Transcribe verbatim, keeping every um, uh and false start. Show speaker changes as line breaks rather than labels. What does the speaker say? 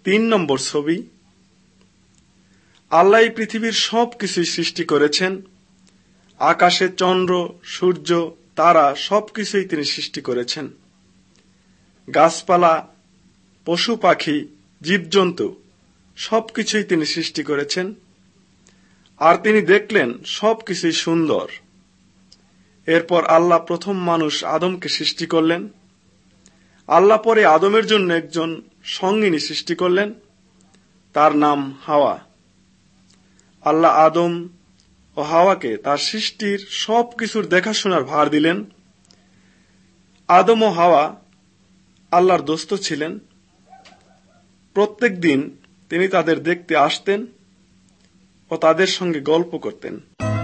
তিন নম্বর ছবি, আল্লাহ এই পৃথিবীর সব কিছুই সৃষ্টি করেছেন। আকাশে চন্দ্র, সূর্য, তারা সবকিছুই তিনি সৃষ্টি করেছেন। গাছপালা, পশু পাখি, জীবজন্তু সবকিছুই তিনি সৃষ্টি করেছেন। আর তিনি দেখলেন সবকিছুই সুন্দর। এরপর আল্লাহ প্রথম মানুষ আদমকে সৃষ্টি করলেন। আল্লাহ পরে আদমের জন্য একজন সঙ্গিনী সৃষ্টি করলেন, তার নাম হাওয়া। আল্লাহ আদম ও হাওয়াকে তার সৃষ্টির সবকিছুর দেখাশোনার ভার দিলেন। আদম ও হাওয়া আল্লাহর দোস্ত ছিলেন। প্রত্যেক দিন তিনি তাদের দেখতে আসতেন ও তাদের সঙ্গে গল্প করতেন।